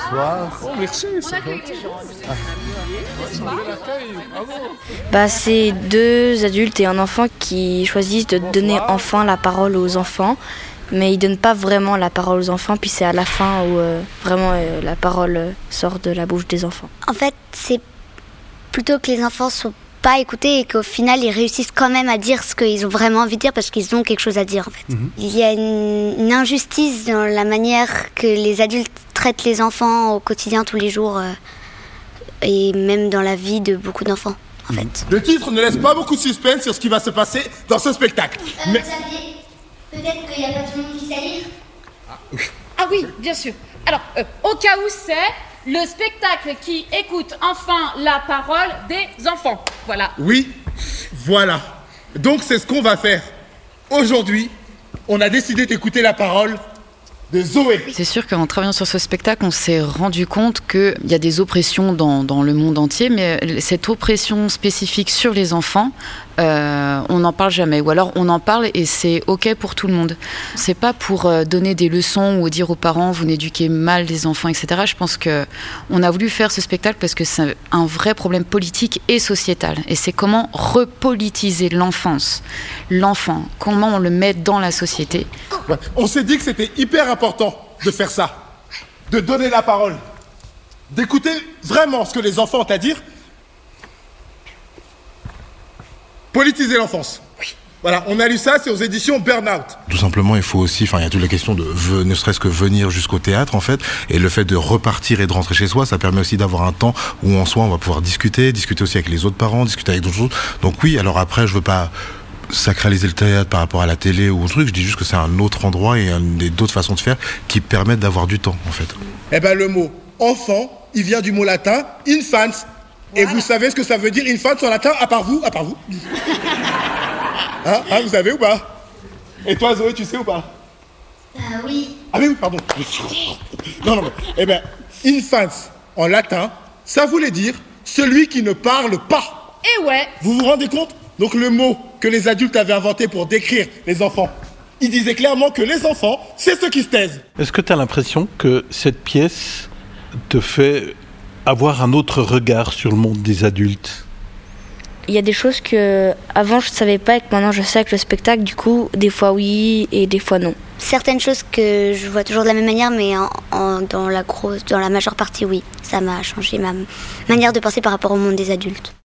Bonsoir. Oh, merci, c'est gentil. C'est deux adultes et un enfant qui choisissent de donner enfin la parole aux enfants, mais ils donnent pas vraiment la parole aux enfants, puis c'est à la fin où la parole sort de la bouche des enfants. En fait, c'est plutôt que les enfants sont pas écoutés et qu'au final ils réussissent quand même à dire ce qu'ils ont vraiment envie de dire parce qu'ils ont quelque chose à dire en fait. Il y a une injustice dans la manière que les adultes traitent les enfants au quotidien tous les jours et même dans la vie de beaucoup d'enfants en fait. Le titre ne laisse pas beaucoup de suspense sur ce qui va se passer dans ce spectacle. Mais... Xavier, peut-être qu'il n'y a pas tout le monde qui sait lire. Ah oui, bien sûr. Alors, au cas où c'est le spectacle qui écoute enfin la parole des enfants. Voilà. Oui, voilà. Donc c'est ce qu'on va faire. Aujourd'hui, on a décidé d'écouter la parole de Zoé. C'est sûr qu'en travaillant sur ce spectacle, on s'est rendu compte qu'il y a des oppressions dans le monde entier, mais cette oppression spécifique sur les enfants, on n'en parle jamais. Ou alors on en parle et c'est OK pour tout le monde. C'est pas pour donner des leçons ou dire aux parents vous n'éduquez mal les enfants, etc. Je pense qu'on a voulu faire ce spectacle parce que c'est un vrai problème politique et sociétal. Et c'est comment repolitiser l'enfance, l'enfant, comment on le met dans la société. Ouais, on s'est dit que c'était hyper important de faire ça, de donner la parole, d'écouter vraiment ce que les enfants ont à dire. Politiser l'enfance. Oui. Voilà, on a lu ça, c'est aux éditions Burnout. Tout simplement, il faut aussi, il y a toute la question de ne serait-ce que venir jusqu'au théâtre, en fait, et le fait de repartir et de rentrer chez soi, ça permet aussi d'avoir un temps où en soi, on va pouvoir discuter aussi avec les autres parents, discuter avec d'autres choses. Donc oui, alors après, je veux pas sacraliser le théâtre par rapport à la télé ou au truc, je dis juste que c'est un autre endroit et d'autres façons de faire qui permettent d'avoir du temps, en fait. Eh ben, le mot enfant, il vient du mot latin infans. Et vous savez ce que ça veut dire infant en latin, à part vous hein, vous savez ou pas? Et toi, Zoé, tu sais ou pas? Oui. Ah oui, pardon. Non, mais, eh ben, infants en latin, ça voulait dire celui qui ne parle pas. Et ouais. Vous vous rendez compte? Donc le mot que les adultes avaient inventé pour décrire les enfants, il disait clairement que les enfants, c'est ceux qui se taisent. Est-ce que tu as l'impression que cette pièce te fait avoir un autre regard sur le monde des adultes? Il y a des choses que avant je ne savais pas et que maintenant je sais avec le spectacle, du coup, des fois oui et des fois non. Certaines choses que je vois toujours de la même manière, mais dans la majeure partie, oui. Ça m'a changé ma manière de penser par rapport au monde des adultes.